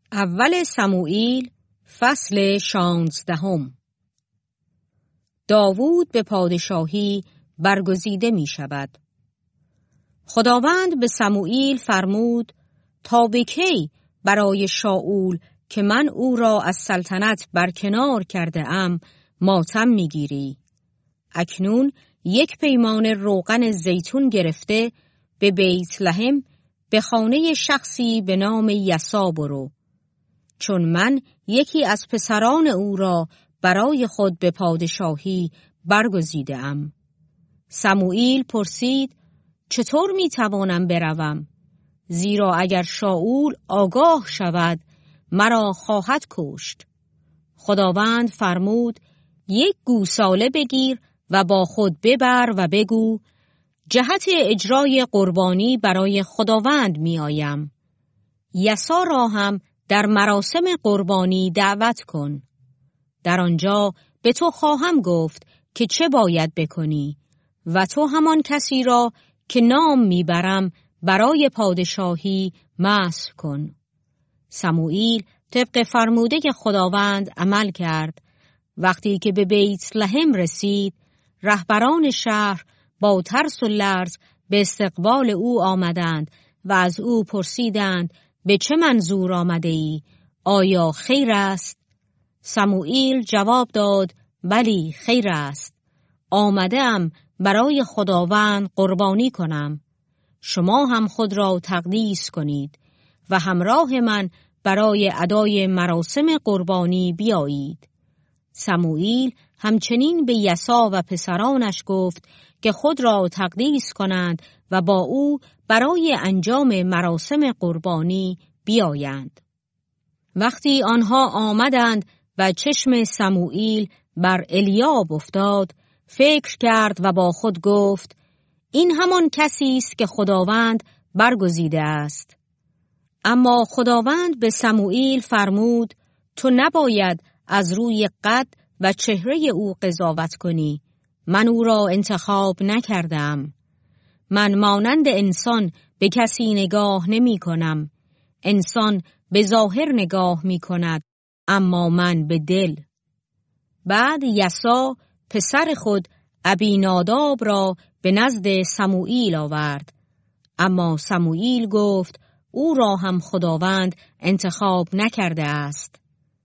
اول سموئیل فصل 16. داوود به پادشاهی برگزیده می شود. خداوند به سموئیل فرمود تا به کی برای شاول که من او را از سلطنت برکنار کرده ام ماتم می گیری؟ اکنون 1 پیمانه روغن زیتون گرفته به بیت لحم به خانه شخصی به نام یسا برو، چون من یکی از پسران او را برای خود به پادشاهی برگزیده ام. سموئیل پرسید چطور می توانم بروم؟ زیرا اگر شاول آگاه شود مرا خواهد کشت. خداوند فرمود 1 گوساله بگیر و با خود ببر و بگو جهت اجرای قربانی برای خداوند می آیم. یسا را هم در مراسم قربانی دعوت کن. در آنجا به تو خواهم گفت که چه باید بکنی و تو همان کسی را که نام میبرم برای پادشاهی مسح کن. سموئیل طبق فرموده خداوند عمل کرد. وقتی که به بیت لحم رسید، رهبران شهر با ترس و لرز به استقبال او آمدند و از او پرسیدند به چه منظور آمده ای؟ آیا خیر است؟ سموئیل جواب داد بلی خیر است. آمدم برای خداوند قربانی کنم. شما هم خود را تقدیس کنید و همراه من برای ادای مراسم قربانی بیایید. سموئیل همچنین به یسا و پسرانش گفت که خود را تقدیس کنند و با او برای انجام مراسم قربانی بیایند. وقتی آنها آمدند و چشم سموئیل بر الیاب افتاد، فکر کرد و با خود گفت این همان کسی است که خداوند برگزیده است. اما خداوند به سموئیل فرمود تو نباید از روی قد و چهره او قضاوت کنی. من او را انتخاب نکردم. من مانند انسان به کسی نگاه نمی کنم. انسان به ظاهر نگاه می کند، اما من به دل. بعد یسا پسر خود ابیناداب را به نزد سموئیل آورد. اما سموئیل گفت او را هم خداوند انتخاب نکرده است.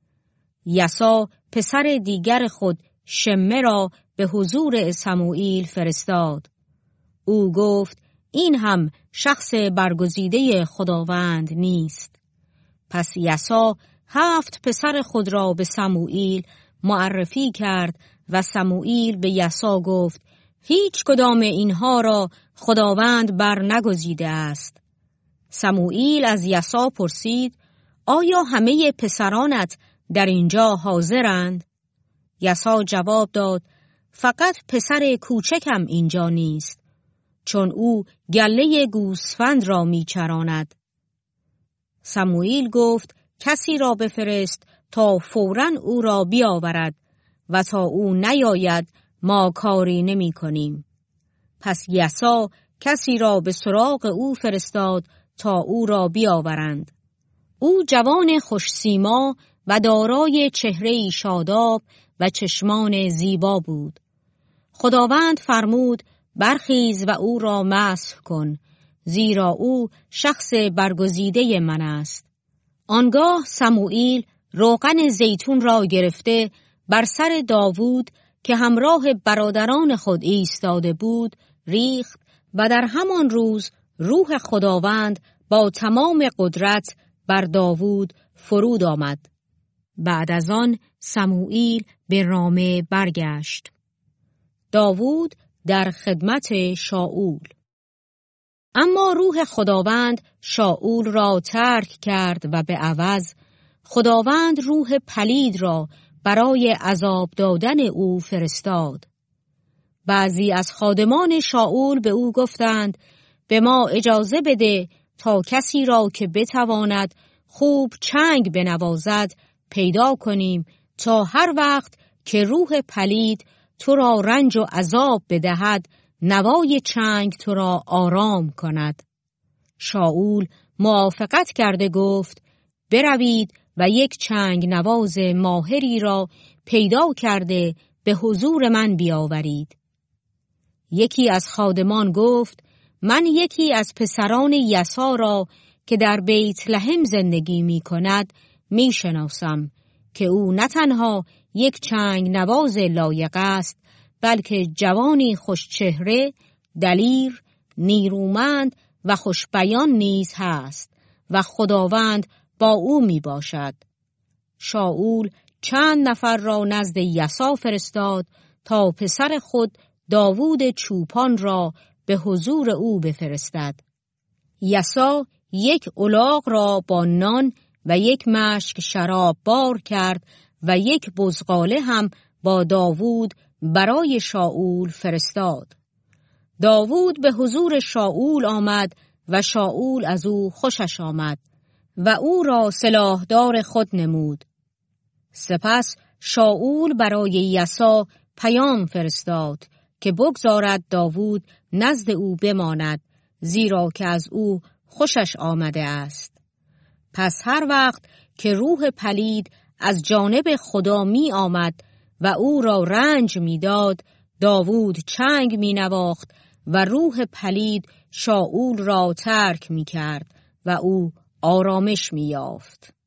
یسا پسر دیگر خود شمه را به حضور سموئیل فرستاد. او گفت این هم شخص برگزیده خداوند نیست. پس یسا 7 پسر خود را به سموئیل معرفی کرد و سموئیل به یسا گفت هیچ کدام اینها را خداوند بر نگزیده است. سموئیل از یسا پرسید آیا همه پسرانت در اینجا حاضرند؟ یسا جواب داد فقط پسر کوچکم اینجا نیست، چون او گله گوسفند را میچراند. سموئیل گفت کسی را بفرست تا فوراً او را بیاورد و تا او نیاید ما کاری نمی کنیم. پس یسا کسی را به سراغ او فرستاد تا او را بیاورند. او جوان خوشسیما و دارای چهره‌ای شاداب و چشمان زیبا بود. خداوند فرمود برخیز و او را مسح کن، زیرا او شخص برگزیده من است. آنگاه سموئیل روغن زیتون را گرفته بر سر داوود که همراه برادران خود ایستاده بود ریخت و در همان روز روح خداوند با تمام قدرت بر داوود فرود آمد. بعد از آن سموئیل به رامه برگشت. داوود در خدمت شاول. اما روح خداوند شاول را ترک کرد و به عوض خداوند روح پلید را برای عذاب دادن او فرستاد. بعضی از خادمان شاول به او گفتند به ما اجازه بده تا کسی را که بتواند خوب چنگ بنوازد پیدا کنیم تا هر وقت که روح پلید تو را رنج و عذاب بدهد نوای چنگ تو را آرام کند. شاول موافقت کرده گفت بروید و یک چنگ نواز ماهری را پیدا کرده به حضور من بیاورید. یکی از خادمان گفت من یکی از پسران یسا را که در بیت لحم زندگی می کند می شناسم که او نه تنها یک چنگ نواز لایق است بلکه جوانی خوشچهره، دلیر، نیرومند و خوشبیان نیز هست و خداوند با او می باشد. شاول چند نفر را نزد یسا فرستاد تا پسر خود داوود چوپان را به حضور او بفرستد. یسا یک الاغ را با نان و یک مشک شراب بار کرد و یک بزغاله هم با داوود برای شاول فرستاد. داوود به حضور شاول آمد و شاول از او خوشش آمد و او را سلاحدار خود نمود. سپس شاول برای یسا پیام فرستاد که بگذارد داوود نزد او بماند، زیرا که از او خوشش آمده است. پس هر وقت که روح پلید از جانب خدا می آمد و او را رنج می داد، داوود چنگ می نواخت و روح پلید شاول را ترک می کرد و او آرامش می یافت.